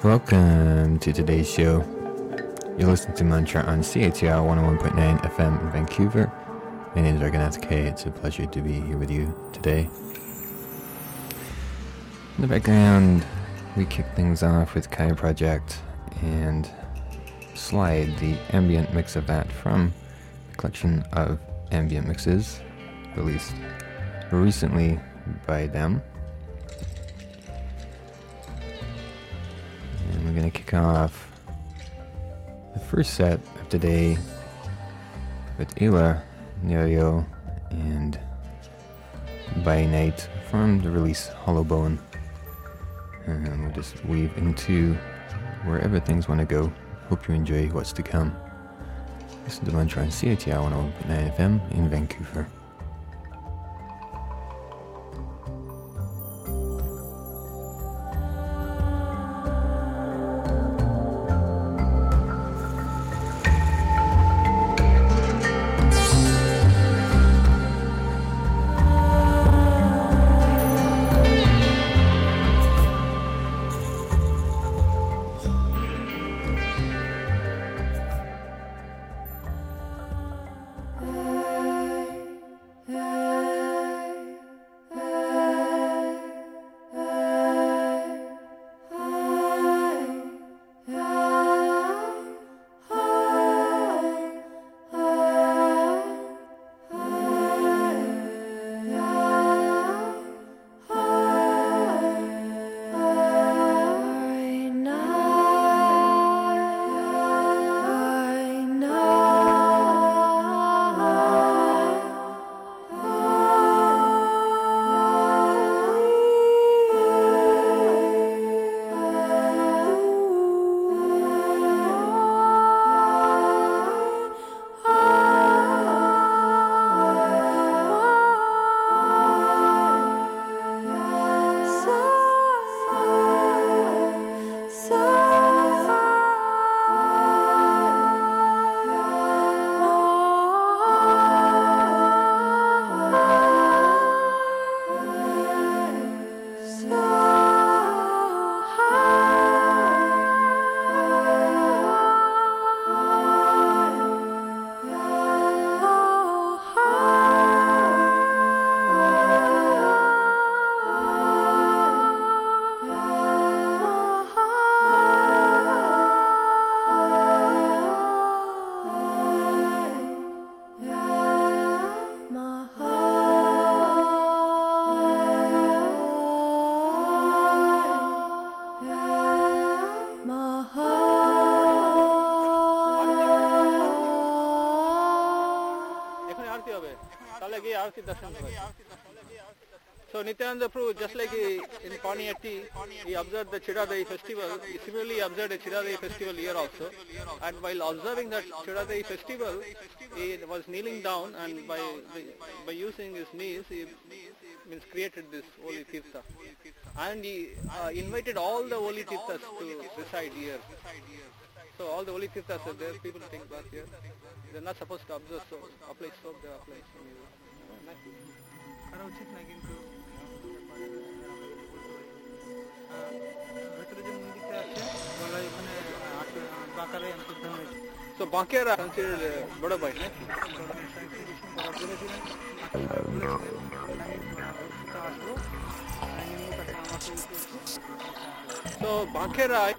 Welcome to today's show. You're listening to Mantra on CATR 101.9 FM in Vancouver. My name is Arganath K. It's a pleasure to be here with you today. In the background, we kick things off with Kaya Project and Slide, the ambient mix of that from a collection of ambient mixes released recently by them. And we're going to kick off the first set of today with Ayla Nyario and By Night from the release Hollow Bone. And we'll just weave into wherever things want to go. Hope you enjoy what's to come. Listen to Mantra on CATR 101.9 FM in Vancouver. So Nityananda Prabhu, just like in Paniyatti, he observed the Chidadai festival, he similarly observed a Chidadai festival here also. And while observing that Chidadai festival, he was kneeling down, and by using his knees, he created this holy tirtha. And he invited all the holy tirthas to reside here. So all the holy tirthas are there, people take bath here. They're not supposed to observe, so apply soap, they apply So Bankera considered Bada Bhai, So Bankera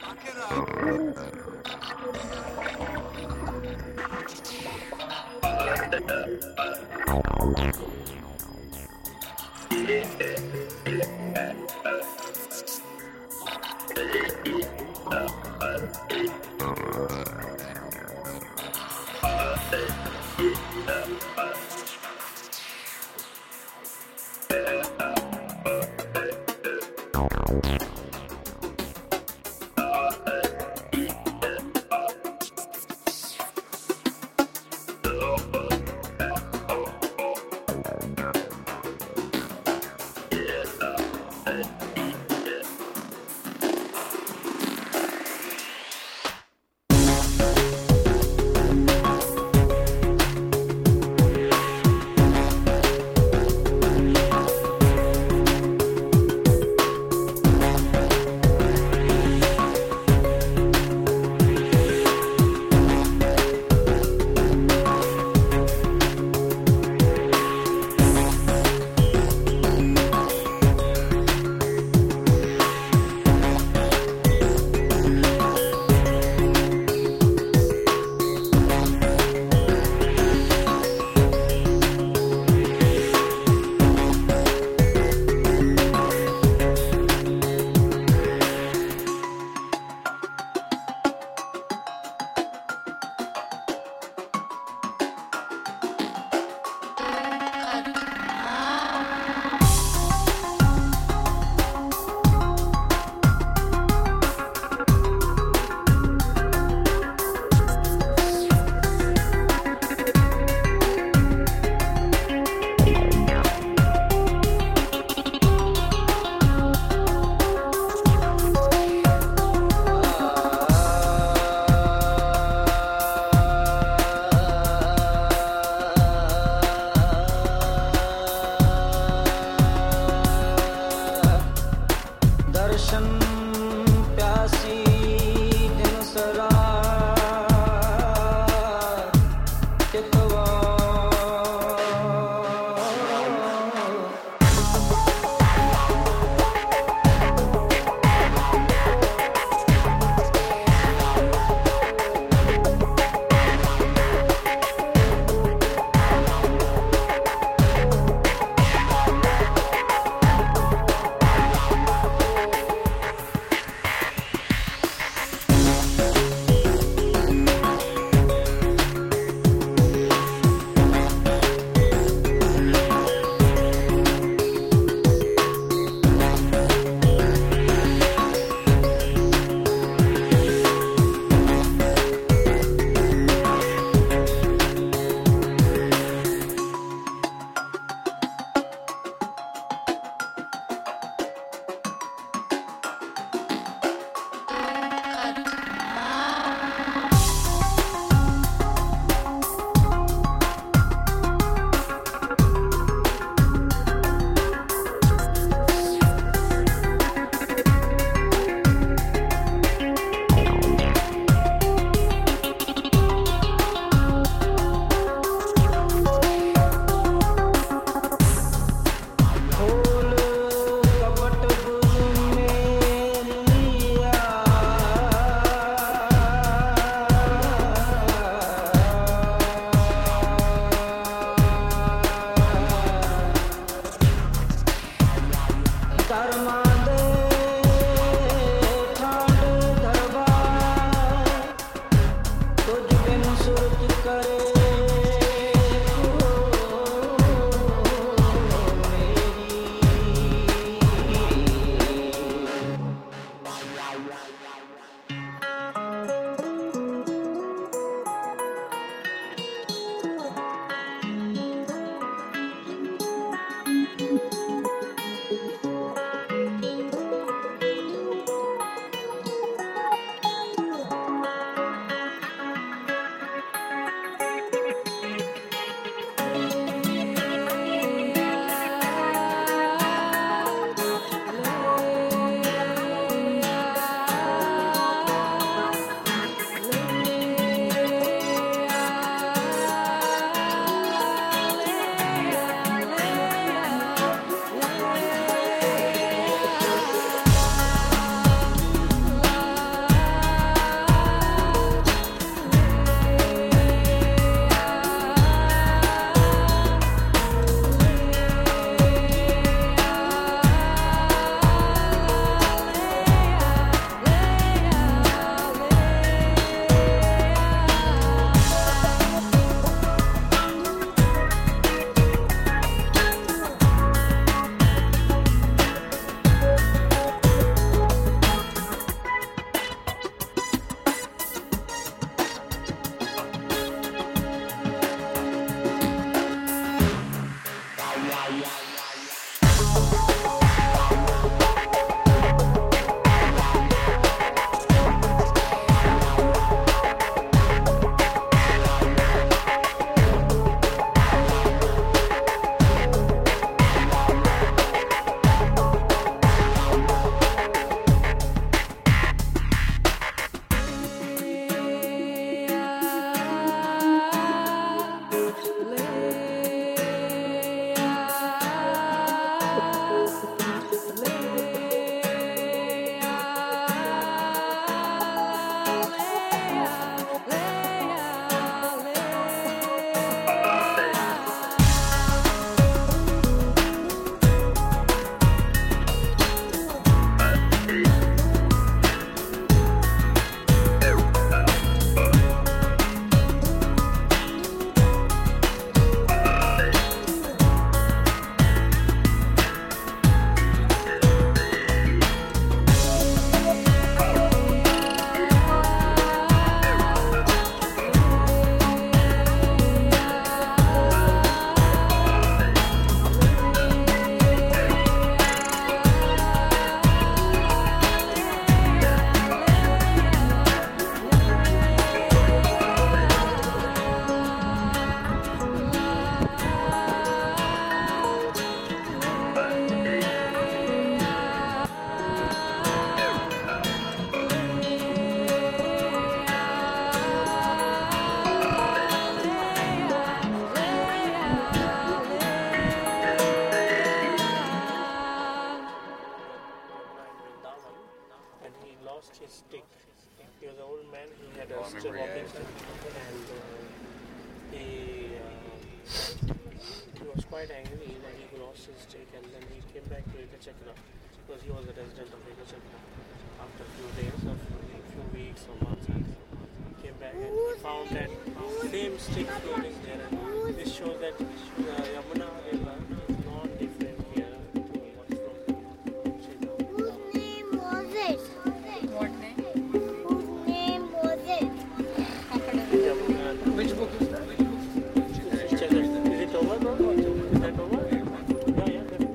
heavy that he lost his stick, and then he came back to Ekachakra because he was a resident of Ekachakra. After a few days or a few weeks or months, and he came back and he found that same stick floating there. And this shows that Yamuna River is not different here to what's from Chennai. Whose name was it? What name? Whose name was it? Yamuna. Which book is that? Check it. Is it over now? Is that over? Yeah, definitely.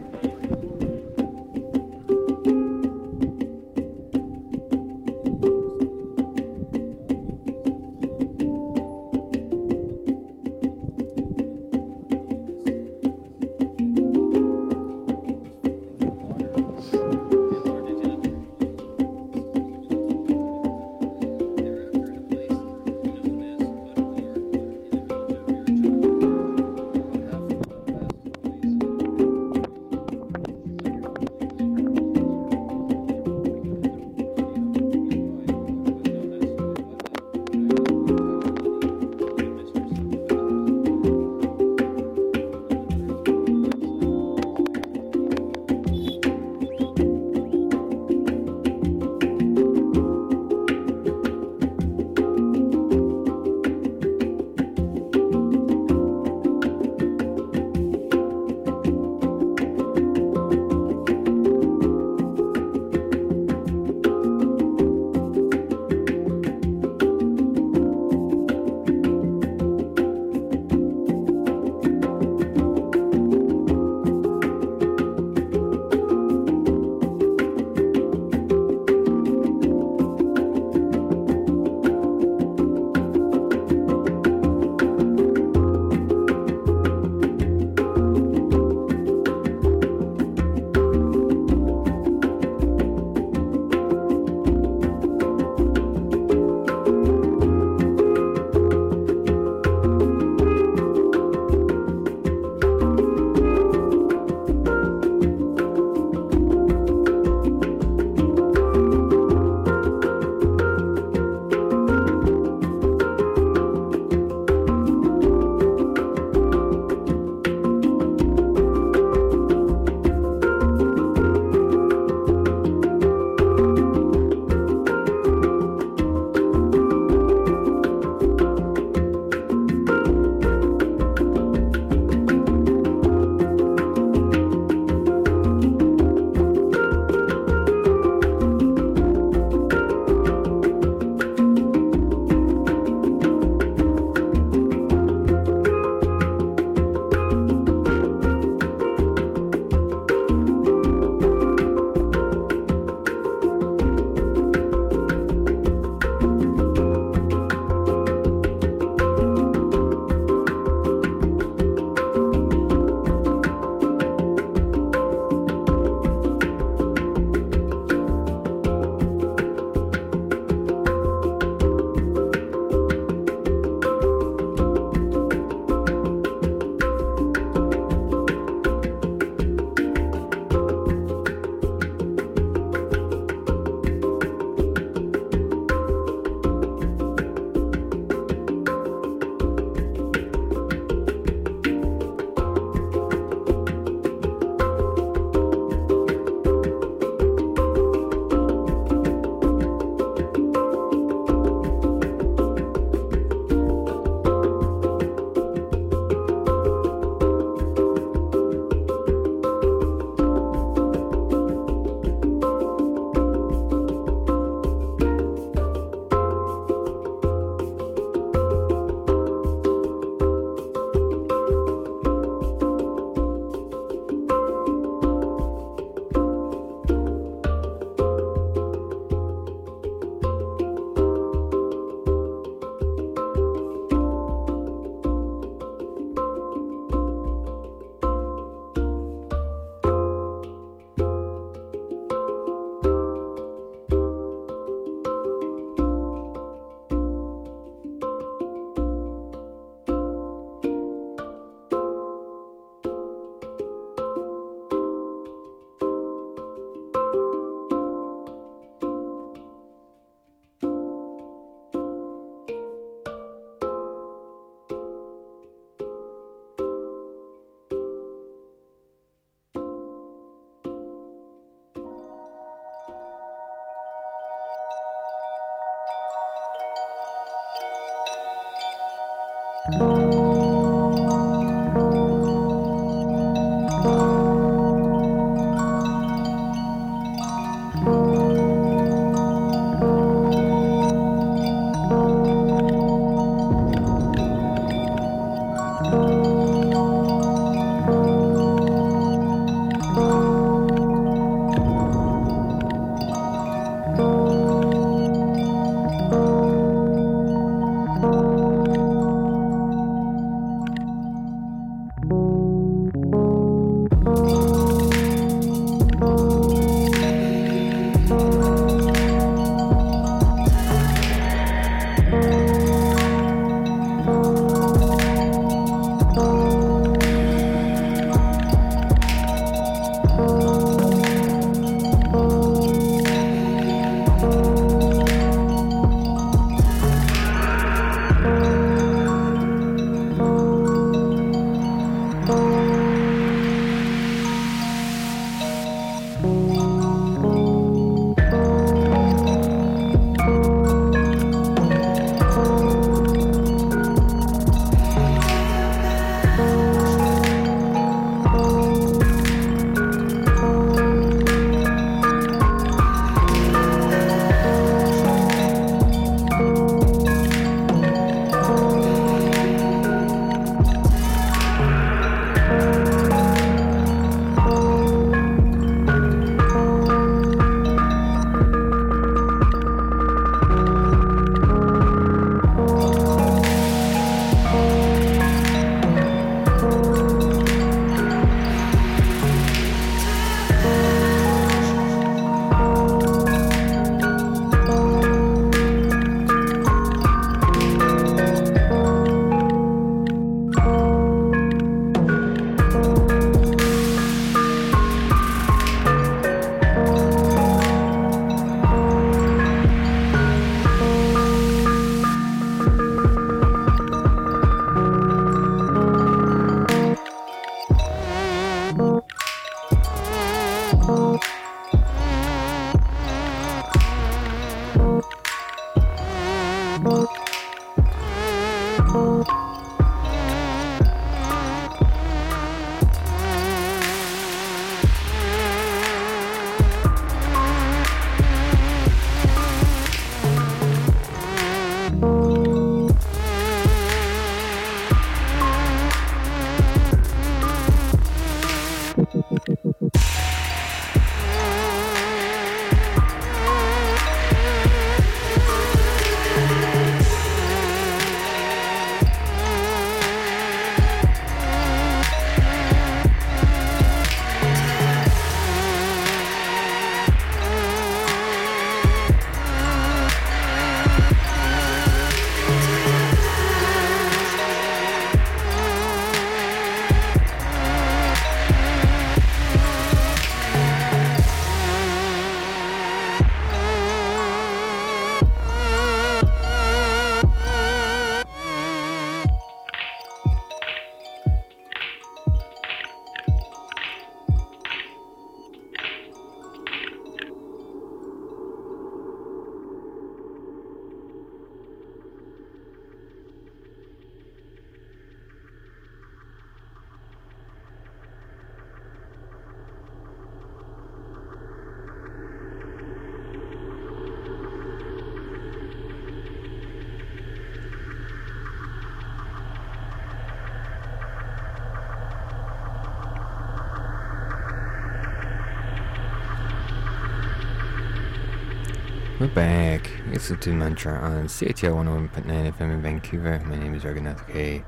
We're back. It's the Tune Mantra on CITR 101.9 FM in Vancouver. My name is Raghunath K.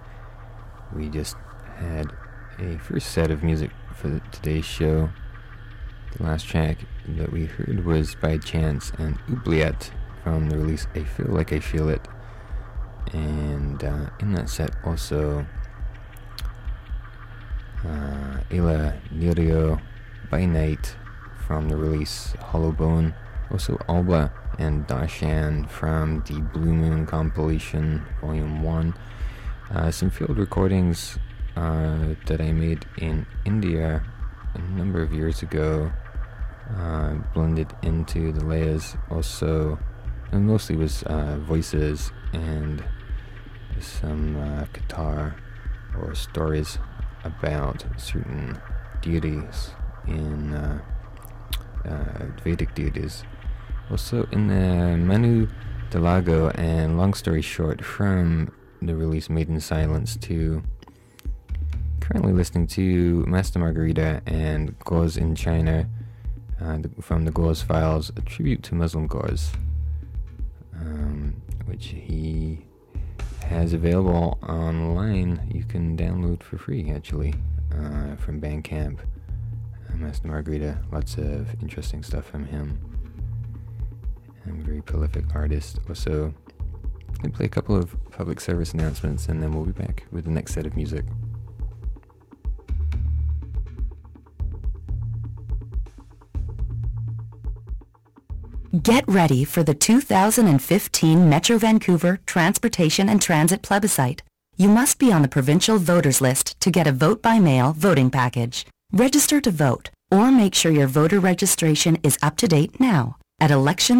We just had a first set of music for today's show. The last track that we heard was by Chance and Oubliette from the release I Feel Like I Feel It. And in that set also Ayla Nirio by Night from the release Hollow Bone. Also Alba and Dashan from the Blue Moon compilation Volume 1. Some field recordings that I made in India a number of years ago, blended into the layers also, and mostly was voices and some guitar or stories about certain deities in Vedic deities. Also in the Manu Delago and Long Story Short from the release Made in Silence 2. Currently listening to Master Margarita and Gauze in China from the Gauze Files, a tribute to Muslim Gauze, which he has available online. You can download for free actually from Bandcamp. Master Margarita, lots of interesting stuff from him. I'm a very prolific artist. Also, I'm going to play a couple of public service announcements and then we'll be back with the next set of music. Get ready for the 2015 Metro Vancouver Transportation and Transit Plebiscite. You must be on the provincial voters list to get a vote-by-mail voting package. Register to vote or make sure your voter registration is up to date now at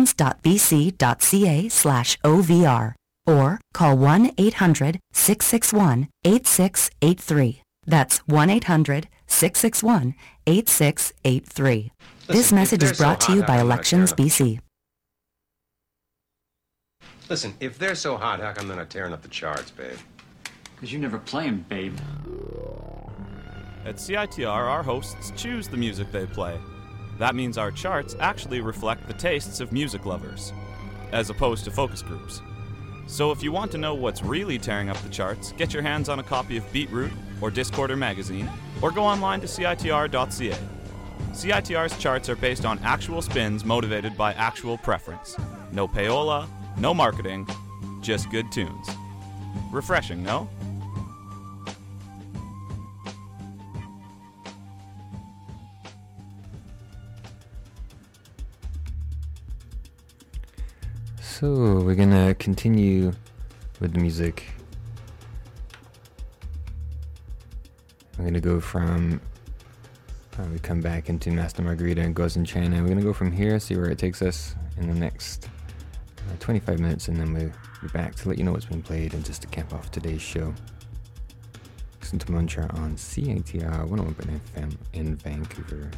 elections.bc.ca/OVR or call 1-800-661-8683. That's 1-800-661-8683. This message is brought to you by Elections BC. Listen, if they're so hot, how come they're not tearing up the charts, babe? Because you never play 'em, babe. At CITR, our hosts choose the music they play. That means our charts actually reflect the tastes of music lovers, as opposed to focus groups. So if you want to know what's really tearing up the charts, get your hands on a copy of Beatroot or Discorder magazine, or go online to CITR.ca. CITR's charts are based on actual spins motivated by actual preference. No payola, no marketing, just good tunes. Refreshing, no? So we're gonna continue with the music. I'm gonna go from We come back into Master Margarita and Ghost in China. We're going to go from here, see where it takes us in the next 25 minutes, and then we'll be back to let you know what's been played and just to cap off today's show. Listen to Mantra on CITR 101.9 FM in Vancouver.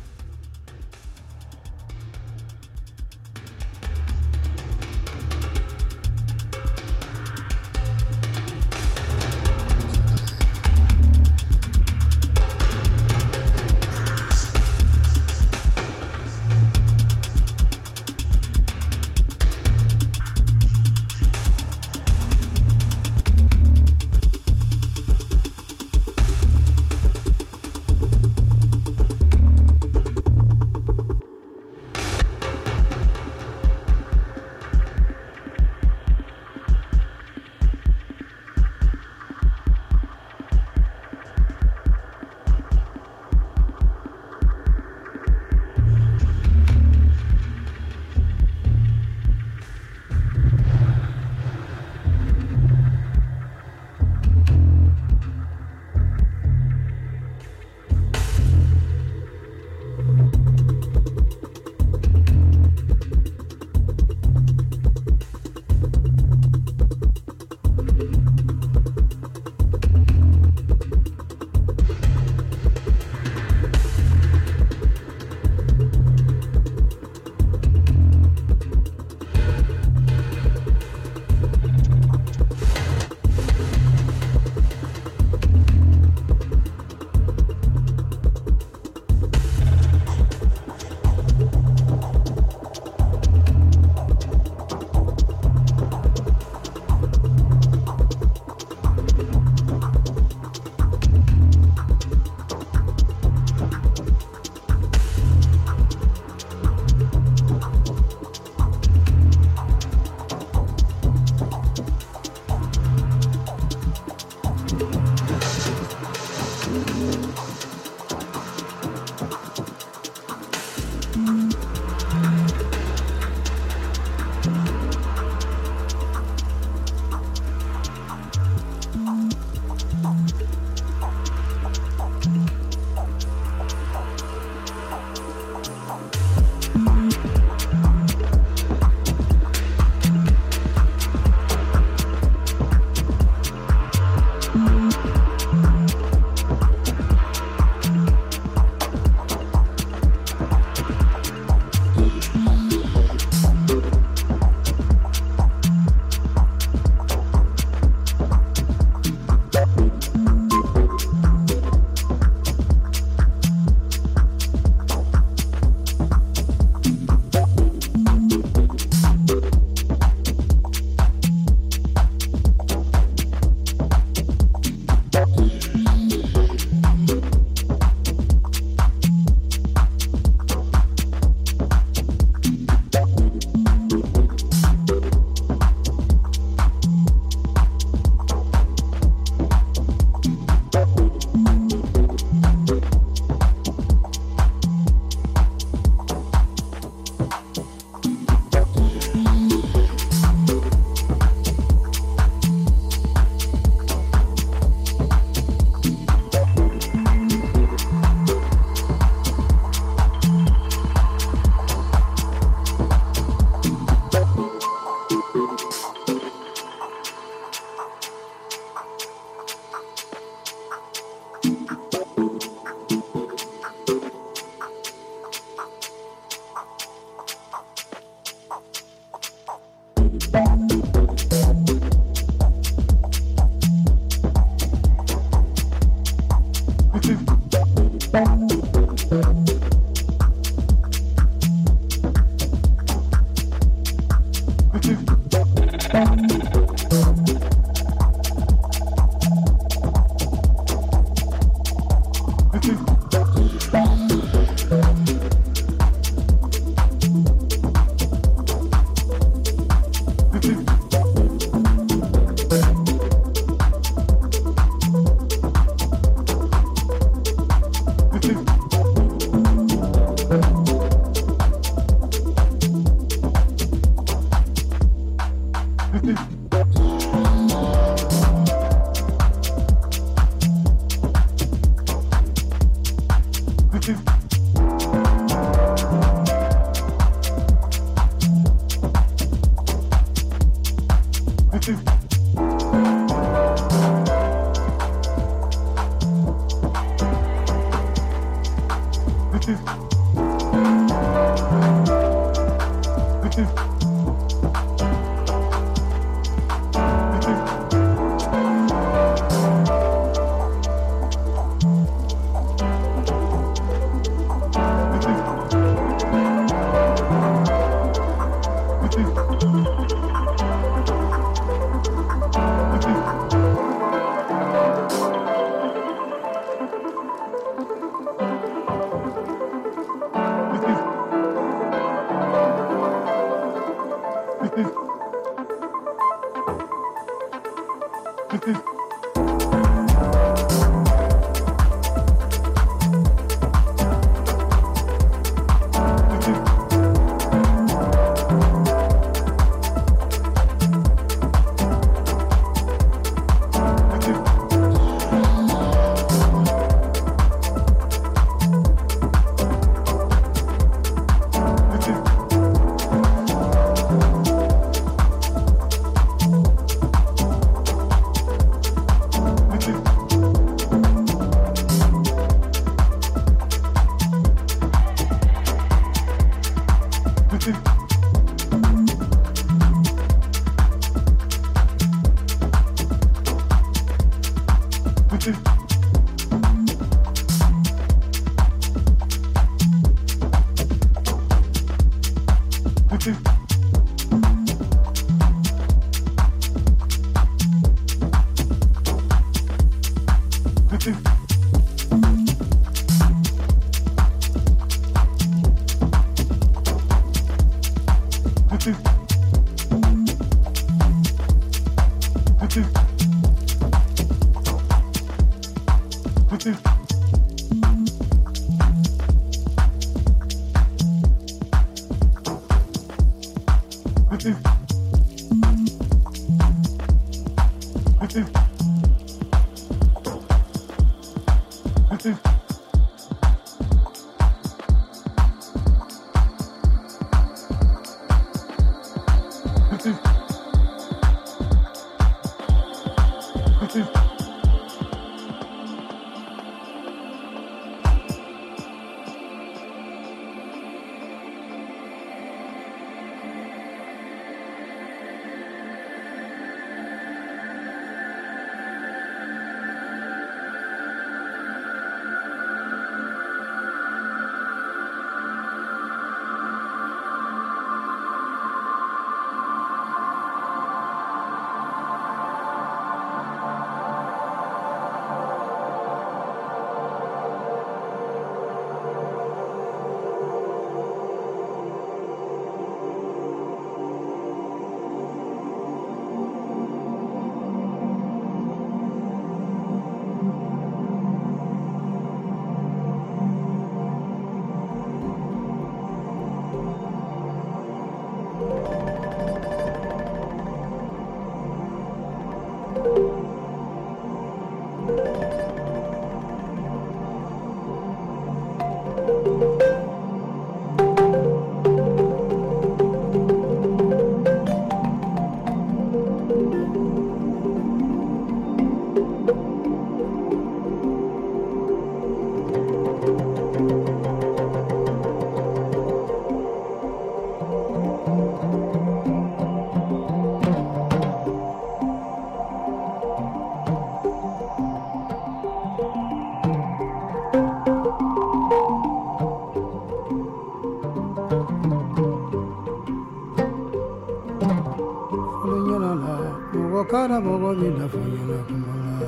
Kara bogo bila foyela kumala.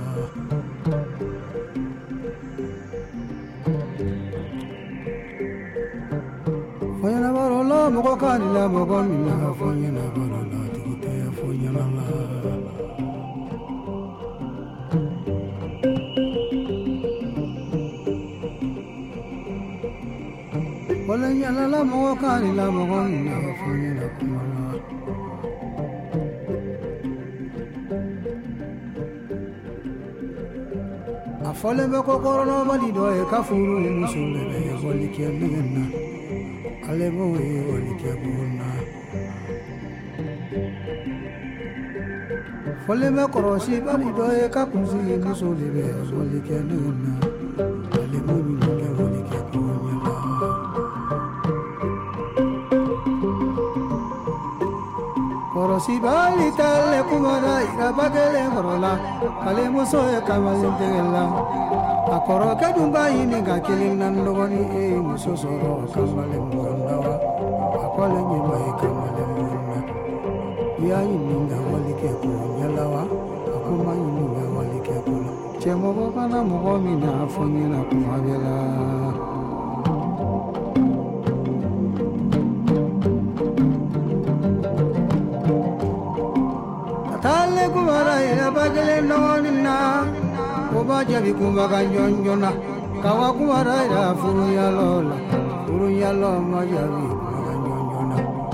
Foyela barola bogo kanila bogo mina foyela barola tikite foyela la. Wala nyala la bogo kanila bogo mina foyela kumala. Fole be kokoro no bali do e kafuru musule be woli ke nena ale bo e woli ke buna fole be korosi bali do e kakuzi musule be woli ke nena ale bo ni ke woli ke buna Korosibali tale kumara ira bagele korola kale muso e kamalindela akoro kadunga ini ga kilin nan dogoni e muso soro kamale mondawa akole nyima e kamale monna ya ini ga walike ko yalawa akuma ini ga walike ko chemo bana mo mina fonyina kumabela Tale kumara ira bagele nonina Oba jabi kumaga nyonjona Kawa kumara ira furu ya lola jabi kumaga nyonjona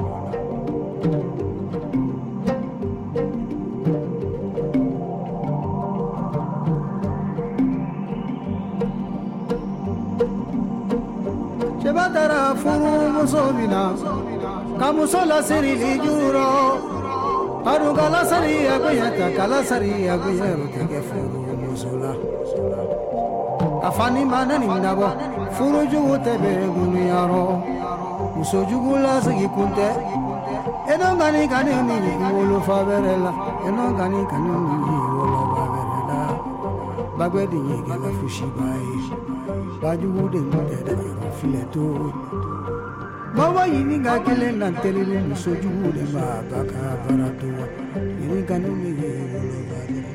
Chebatara furu musobina Kamusola sirili juro Aru galasari aguyata kalasari aguyaru tege furu musula Afani mana nindabo furu jugu tebe guniyaro Muso jugu la sigi kunte Eno gani ni wolo faberela Eno gani ni wolo faberela Bagwedi yege la fushibai Bajugu de muteda fileto Bawa ini ga kele nan telele muso jugu de ma baka barato ini kanu me wolo baderna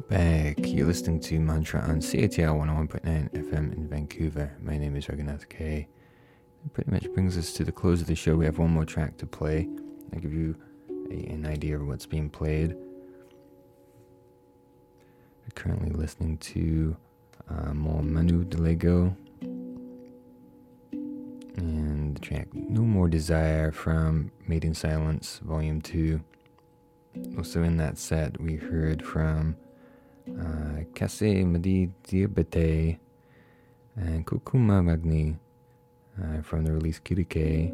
Back. You're listening to Mantra on CITR 101.9 FM in Vancouver. My name is Raghunath K. That pretty much brings us to the close of the show. We have one more track to play. I'll give you an idea of what's being played. We're currently listening to more Manu Delego and the track No More Desire from Made in Silence Volume 2. Also in that set we heard from Kase Madi Diabete and Kokuma Magni from the release Kirike.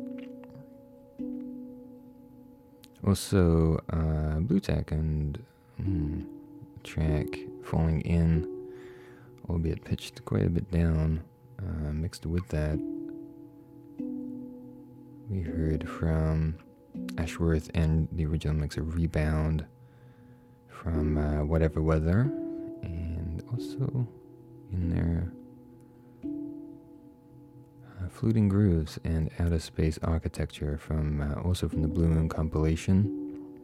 Also Blue Tack and track Falling In, albeit pitched quite a bit down. Mixed with that, we heard from Ashworth and the original mix of Rebound from Whatever Weather, and also in there Fluting Grooves and Outer Space Architecture from also from the Blue Moon compilation.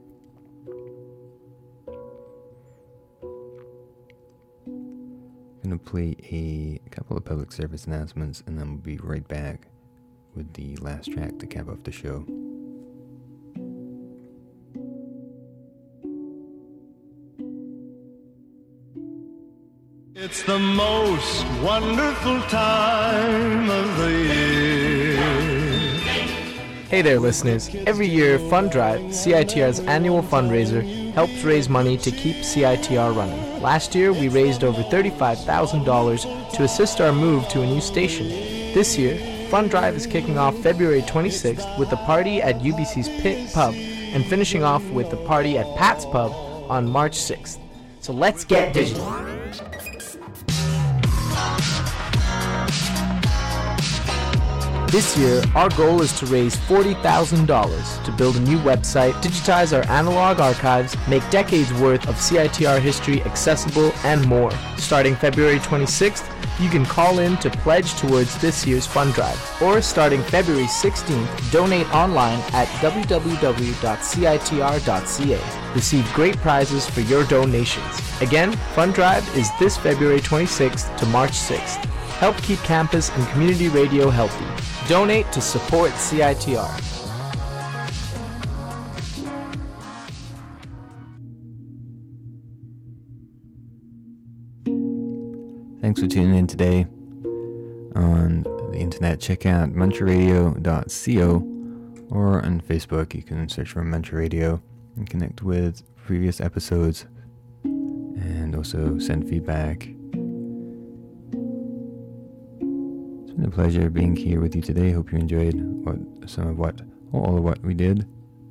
I'm going to play a couple of public service announcements and then we'll be right back with the last track to cap off the show. It's the most wonderful time of the year. Hey there, listeners. Every year, Fund Drive, CITR's annual fundraiser, helps raise money to keep CITR running. Last year, we raised over $35,000 to assist our move to a new station. This year, Fund Drive is kicking off February 26th with a party at UBC's Pit Pub and finishing off with a party at Pat's Pub on March 6th. So let's get digital. This year, our goal is to raise $40,000 to build a new website, digitize our analog archives, make decades worth of CITR history accessible, and more. Starting February 26th, you can call in to pledge towards this year's fund drive. Or starting February 16th, donate online at www.citr.ca. Receive great prizes for your donations. Again, Fund Drive is this February 26th to March 6th. Help keep campus and community radio healthy. Donate to support CITR. Thanks for tuning in today on the internet. Check out mantraradio.co or on Facebook. You can search for Mantra Radio and connect with previous episodes and also send feedback. It's been a pleasure being here with you today. Hope you enjoyed all of what we did.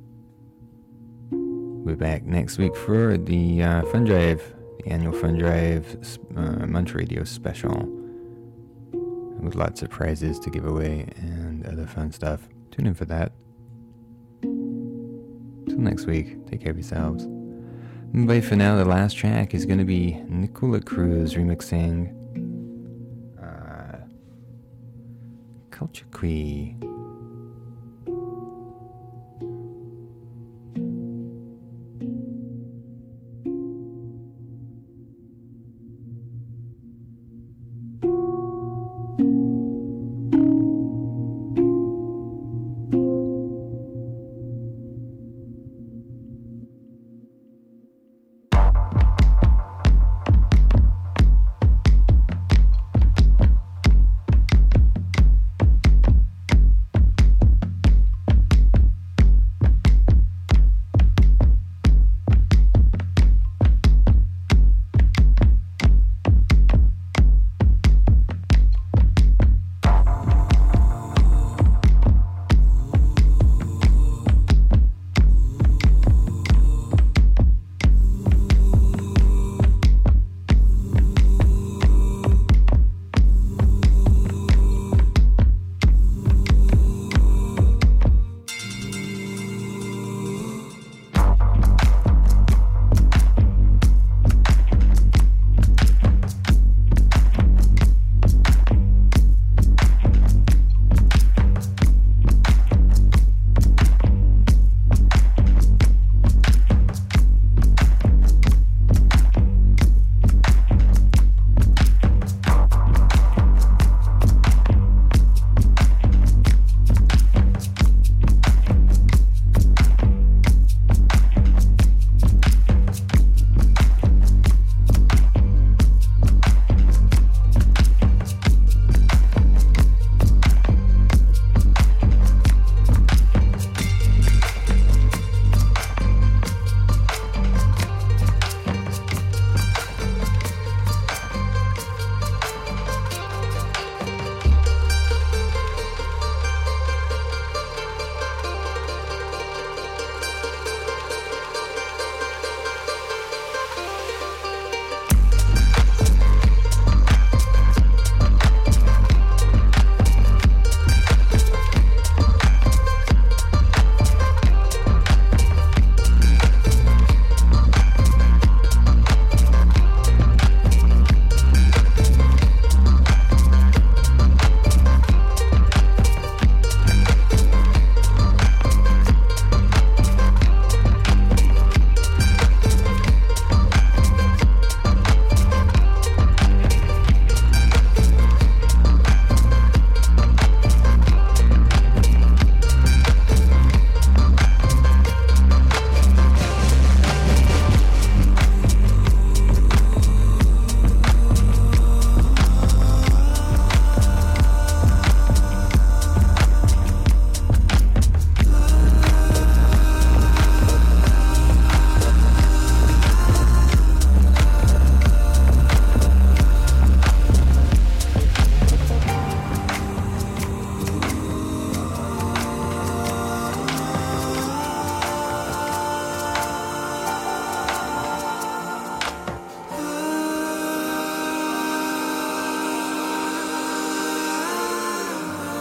We'll be back next week for the Fund Drive, the annual Fund Drive Mantra Radio special, with lots of prizes to give away and other fun stuff. Tune in for that. Till next week, take care of yourselves. But for now, the last track is going to be Nicola Cruz remixing Culture Queen.